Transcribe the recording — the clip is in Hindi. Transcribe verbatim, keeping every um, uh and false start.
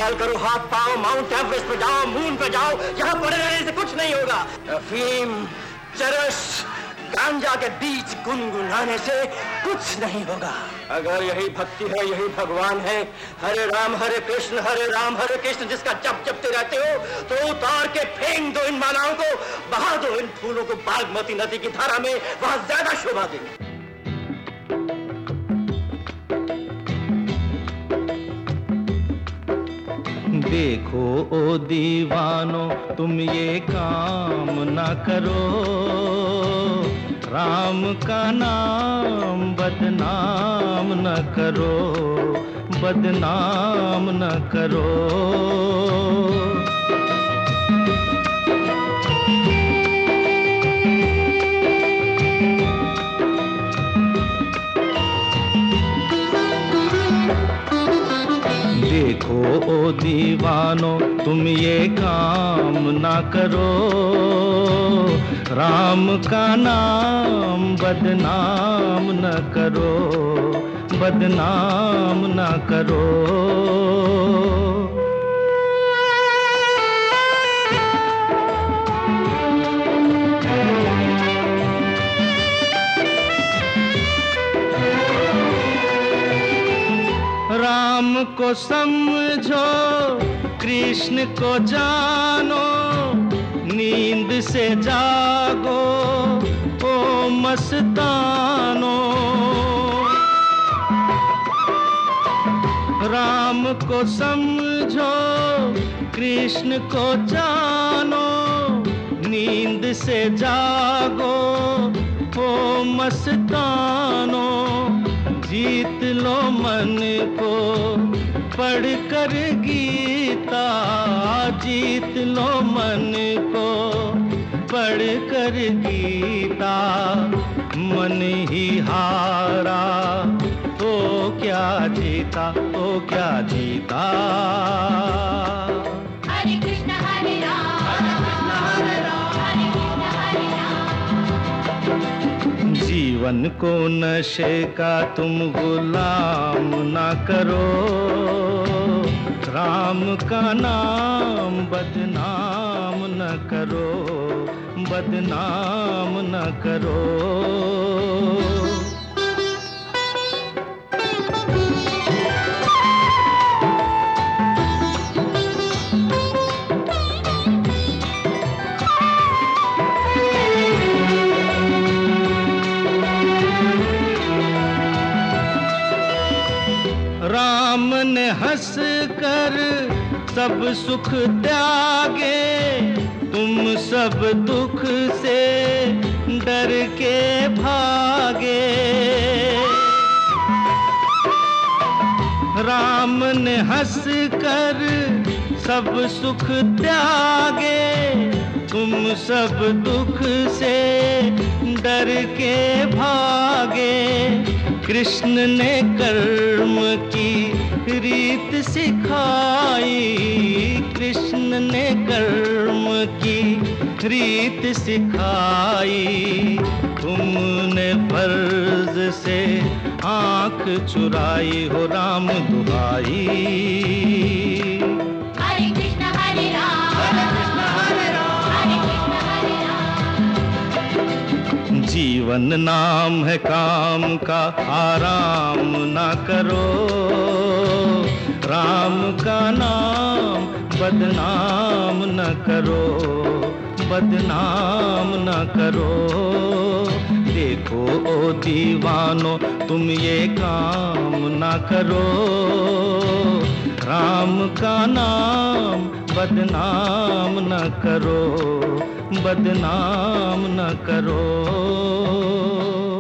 इस्तेमाल करो, हाथ पाओ, माउंट एवरेस्ट पे जाओ, मून पे जाओ, यहाँ पड़े रहने से कुछ नहीं होगा। अफीम, चरस, गांजा के बीच गुनगुनाने से कुछ नहीं होगा। अगर यही भक्ति है, यही भगवान है, हरे राम हरे कृष्ण हरे राम हरे कृष्ण जिसका जप जपते रहते हो, तो उतार के फेंक दो इन मालाओं को, बहा दो इन फूलों को बागमती नदी की धारा में, वहां ज्यादा शोभा देंगे। देखो ओ दीवानो तुम ये काम न करो, राम का नाम बदनाम न करो, बदनाम न करो। देखो ओ दीवानो तुम ये काम ना करो, राम का नाम बदनाम न करो, बदनाम न करो। राम को समझो, कृष्ण को जानो, नींद से जागो ओ मस्तानो। राम को समझो, कृष्ण को जानो, नींद से जागो ओ मस्तानो। जीत लो मन को पढ़ कर गीता, जीत लो मन को पढ़ कर गीता। मन ही हारा तो क्या जीता, तो क्या जीता। हरे कृष्ण हरे राम, हरे कृष्ण हरे राम, हरे कृष्ण हरे राम। जीवन को नशे का तुम गुलाम ना करो, राम का नाम बदनाम न करो, बदनाम न करो। राम ने हंस कर सब सुख त्यागे, तुम सब दुख से डर के भागे। राम ने हंस कर सब सुख त्यागे, तुम सब दुख से डर के भागे। कृष्ण ने कर्म की रीत सिखाई, कृष्ण ने कर्म की रीत सिखाई। तुमने फर्ज से आंख चुराई हो राम दुहाई। हरे कृष्ण हरे राम, हरे कृष्ण हरे राम, हरे कृष्ण हरे राम। जीवन नाम है काम का, आराम ना करो, राम का नाम बदनाम न करो, बदनाम न करो। देखो ओ दीवानो तुम ये काम ना करो, राम का नाम बदनाम न करो, बदनाम न करो।